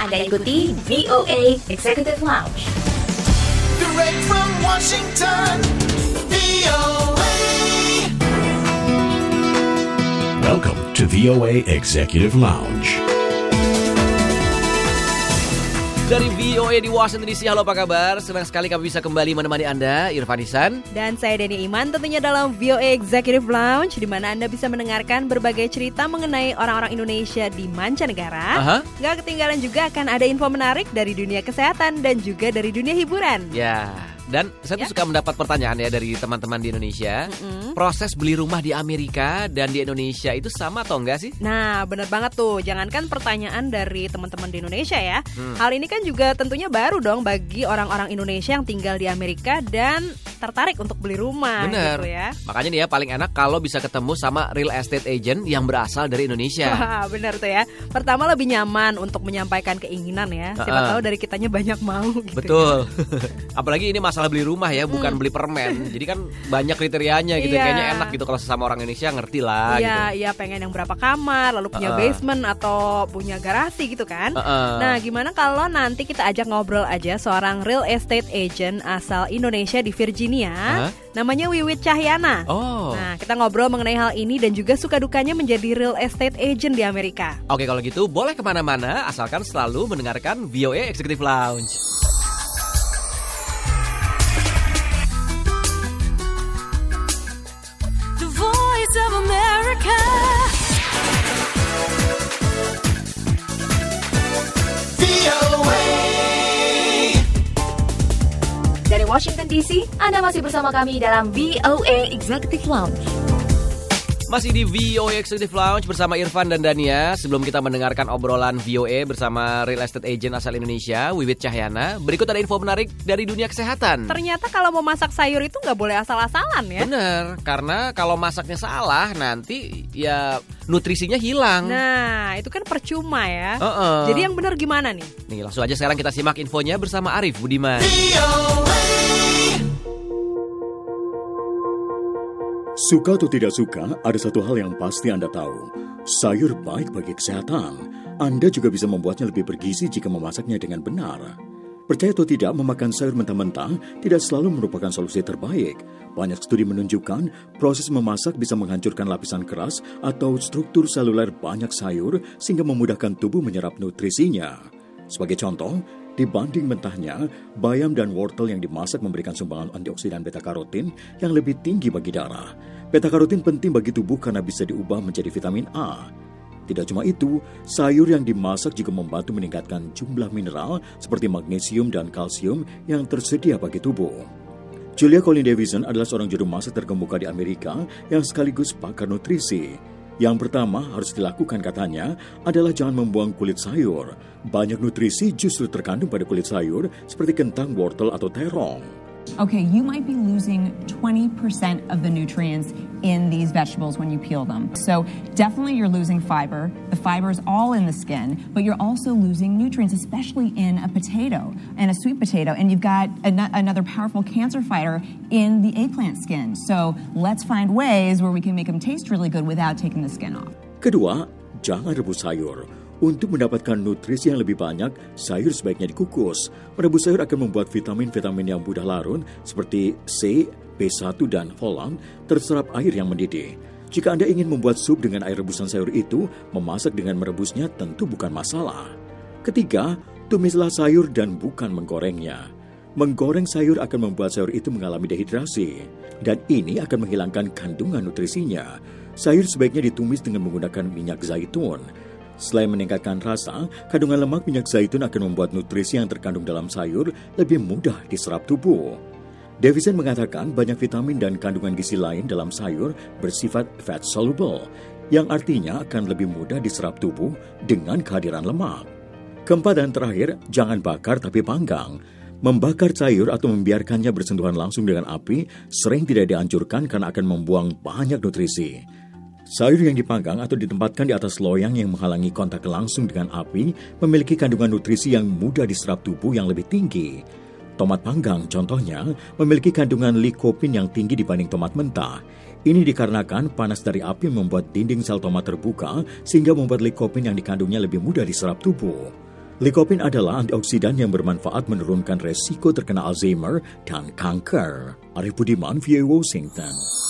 Anda ikuti VOA Executive Lounge. Direct from Washington, VOA. Welcome to VOA Executive Lounge. Dari VOA di Washington DC, halo apa kabar? Senang sekali kami bisa kembali menemani Anda, Irfan Ihsan. Dan saya Deni Iman, tentunya dalam VOA Executive Lounge, di mana Anda bisa mendengarkan berbagai cerita mengenai orang-orang Indonesia di mancanegara. Gak ketinggalan juga akan ada info menarik dari dunia kesehatan dan juga dari dunia hiburan. Ya, dan saya tuh suka mendapat pertanyaan ya dari teman-teman di Indonesia. Proses beli rumah di Amerika dan di Indonesia itu sama atau enggak sih? Nah, benar banget tuh. Jangankan pertanyaan dari teman-teman di Indonesia ya. Hal ini kan juga tentunya baru dong bagi orang-orang Indonesia yang tinggal di Amerika dan tertarik untuk beli rumah. Bener. Gitu ya. Makanya nih ya paling enak kalau bisa ketemu sama real estate agent yang berasal dari Indonesia. Wah, benar tuh ya. Pertama lebih nyaman untuk menyampaikan keinginan ya. Siapa tahu dari kitanya banyak mau gitu. Betul. Apalagi ini masalah beli rumah ya, bukan beli permen. Jadi kan banyak kriterianya gitu. Kayaknya enak gitu kalau sesama orang Indonesia ngerti lah gitu. Iya, pengen yang berapa kamar, lalu punya basement atau punya garasi gitu kan. Nah, gimana kalau nanti kita ajak ngobrol aja seorang real estate agent asal Indonesia di Virginia. Namanya Wiwit Cahyana. Nah, kita ngobrol mengenai hal ini dan juga suka dukanya menjadi real estate agent di Amerika. Oke, kalau gitu boleh kemana-mana asalkan selalu mendengarkan VOA Executive Lounge. Of America. VOA. Dari Washington DC, Anda masih bersama kami dalam VOA Executive Lounge. Masih di VOA Executive Lounge bersama Irfan dan Dania. Sebelum kita mendengarkan obrolan VOA bersama real estate agent asal Indonesia, Wiwit Cahyana, berikut ada info menarik dari dunia kesehatan. Ternyata kalau mau masak sayur itu nggak boleh asal-asalan ya. Bener, karena kalau masaknya salah nanti ya nutrisinya hilang. Nah, itu kan percuma ya. Jadi yang benar gimana nih? Nih, langsung aja sekarang kita simak infonya bersama Arif Budiman. Suka atau tidak suka, ada satu hal yang pasti Anda tahu. Sayur baik bagi kesehatan. Anda juga bisa membuatnya lebih bergizi jika memasaknya dengan benar. Percaya atau tidak, memakan sayur mentah-mentah tidak selalu merupakan solusi terbaik. Banyak studi menunjukkan proses memasak bisa menghancurkan lapisan keras atau struktur seluler banyak sayur sehingga memudahkan tubuh menyerap nutrisinya. Sebagai contoh, dibanding mentahnya, bayam dan wortel yang dimasak memberikan sumbangan antioksidan beta-karotin yang lebih tinggi bagi darah. Beta-karotin penting bagi tubuh karena bisa diubah menjadi vitamin A. Tidak cuma itu, sayur yang dimasak juga membantu meningkatkan jumlah mineral seperti magnesium dan kalsium yang tersedia bagi tubuh. Julia Collin Davidson adalah seorang juru masak terkemuka di Amerika yang sekaligus pakar nutrisi. Yang pertama harus dilakukan katanya adalah jangan membuang kulit sayur. Banyak nutrisi justru terkandung pada kulit sayur seperti kentang, wortel, atau terong. Okay, you might be losing 20% of the nutrients in these vegetables when you peel them. So definitely you're losing fiber. The fiber is all in the skin, but you're also losing nutrients, especially in a potato and a sweet potato. And you've got another powerful cancer fighter in the eggplant skin. So let's find ways where we can make them taste really good without taking the skin off. Kedua, jangan rebus sayur. Untuk mendapatkan nutrisi yang lebih banyak, sayur sebaiknya dikukus. Merebus sayur akan membuat vitamin-vitamin yang mudah larut seperti C, B1, dan folat terserap air yang mendidih. Jika Anda ingin membuat sup dengan air rebusan sayur itu, memasak dengan merebusnya tentu bukan masalah. Ketiga, tumislah sayur dan bukan menggorengnya. Menggoreng sayur akan membuat sayur itu mengalami dehidrasi, dan ini akan menghilangkan kandungan nutrisinya. Sayur sebaiknya ditumis dengan menggunakan minyak zaitun. Selain meningkatkan rasa, kandungan lemak minyak zaitun akan membuat nutrisi yang terkandung dalam sayur lebih mudah diserap tubuh. Davidson mengatakan banyak vitamin dan kandungan gizi lain dalam sayur bersifat fat soluble, yang artinya akan lebih mudah diserap tubuh dengan kehadiran lemak. Keempat dan terakhir, jangan bakar tapi panggang. Membakar sayur atau membiarkannya bersentuhan langsung dengan api sering tidak dianjurkan karena akan membuang banyak nutrisi. Sayur yang dipanggang atau ditempatkan di atas loyang yang menghalangi kontak langsung dengan api memiliki kandungan nutrisi yang mudah diserap tubuh yang lebih tinggi. Tomat panggang, contohnya, memiliki kandungan likopin yang tinggi dibanding tomat mentah. Ini dikarenakan panas dari api membuat dinding sel tomat terbuka sehingga membuat likopin yang dikandungnya lebih mudah diserap tubuh. Lycopene adalah antioksidan yang bermanfaat menurunkan resiko terkena Alzheimer dan kanker. Arif Budiman, VOA Washington.